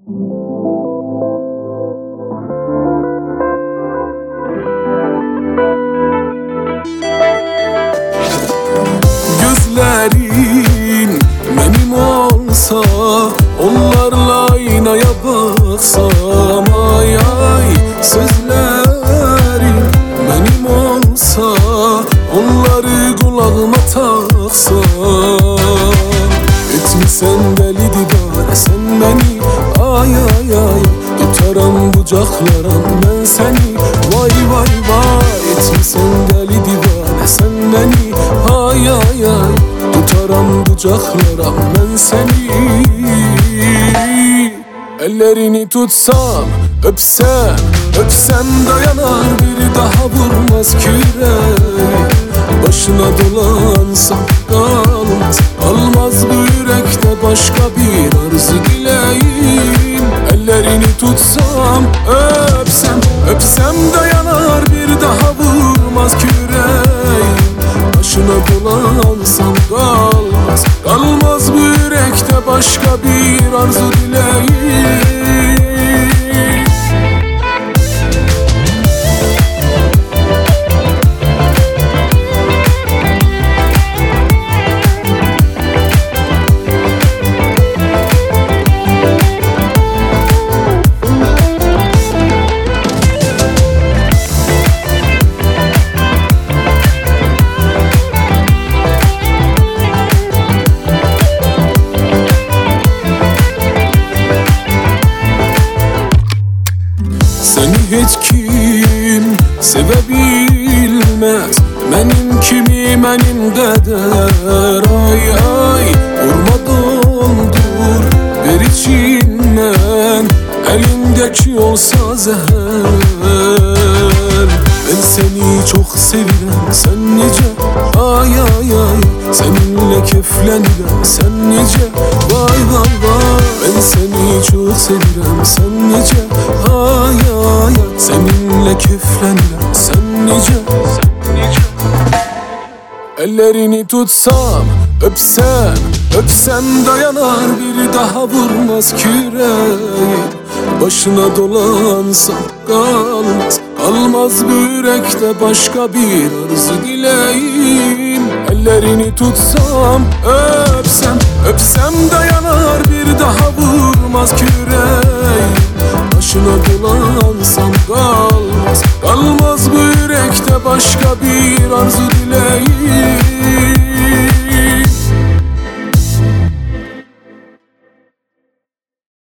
Gözlerin benim olsa, onlarla aynaya baksam, ay ay. Sözlerin benim olsa, onları kulağıma taksam. Etmişsen deli divane sen beni, ay ay ay. Tutaram bucaklarım ben seni, vay vay vay. Etmişsen deli divane sen beni, ay ay ay. Tutaram bucaklarım ben seni. Ellerini tutsam, öpsem, öpsem dayanar, bir daha vurmaz küreği. Başına dolansam kalmaz, kalmaz bu yürekte başka bir arzu dileğim. Ellerini tutsam, öpsem, öpsem dayanar, bir daha vurmaz küreği. Başına dolansam kalmaz, kalmaz bu yürekte başka bir arzu dileğim. Seni hiç kim sevebilmez, benim kimi benim kadar, ay ay. Vurma dondur ver içinden, elindeki olsa zehir. Ben seni çok sevirem sen nice, ay ay ay. Seninle keflenirim sen nice, vay vay vay. Ben seni çok sevirem sen nice, ay ay ay. Seninle keflenirim sen nice. Ellerini tutsam, öpsem, öpsem dayanar, bir daha vurmaz küreği. Başına dolansam kalmaz, kalmaz bu yürekte başka bir arzu dileğim. Ellerini tutsam, öpsem, öpsem dayanar, bir daha vurmaz küreği. Başına dolansam kalmaz, kalmaz bu yürekte başka bir arzu dileğim.